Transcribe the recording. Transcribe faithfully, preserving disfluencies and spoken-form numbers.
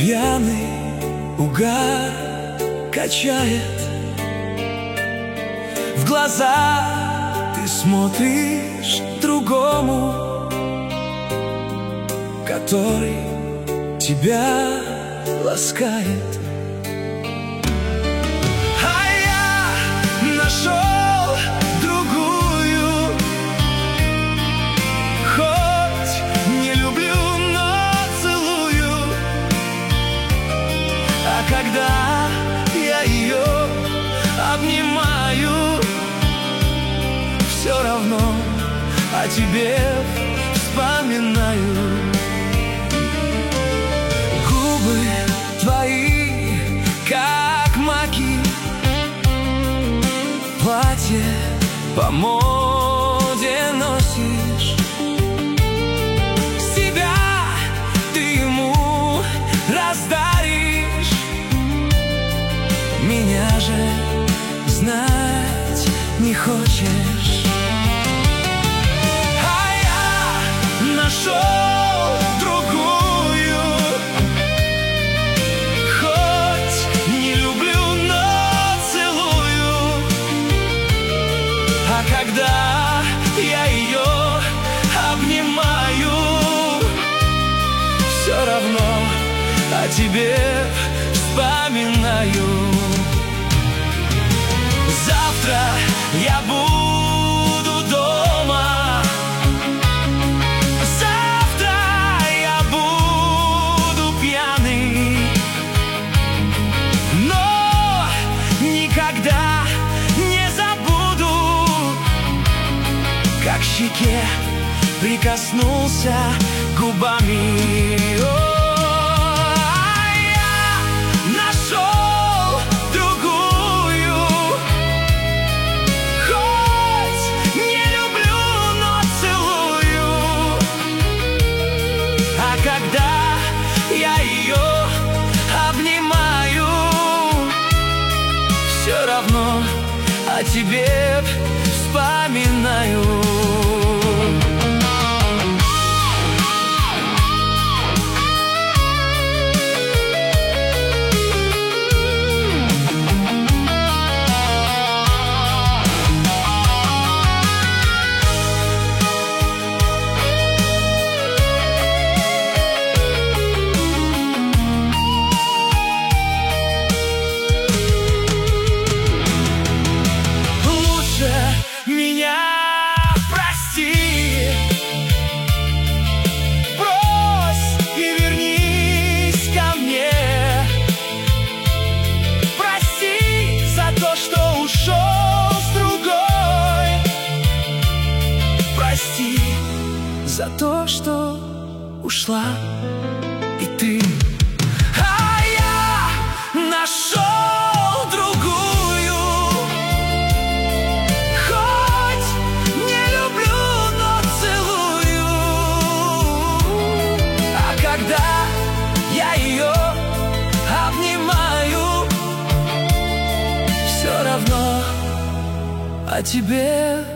Пьяный угар качает, в глаза ты смотришь другому, который тебя ласкает. А я нашел другую, хоть не люблю, но целую. А когда я ее обнимаю, все равно о тебе вспоминаю. Губы твои, как маки, платье по моде носишь. Себя ты ему раздаришь, меня же знать не хочешь. А я нашел другую, хоть не люблю, но целую. А когда я ее обнимаю, все равно о тебе вспоминаю. Завтра я буду дома, завтра я буду пьяный, но никогда не забуду, как к щеке прикоснулся губами. Когда я ее обнимаю, все равно о тебе вспоминаю. Меня прости, брось и вернись ко мне. Прости за то, что ушел с другой. Прости за то, что ушла и ты. А я нашел о тебе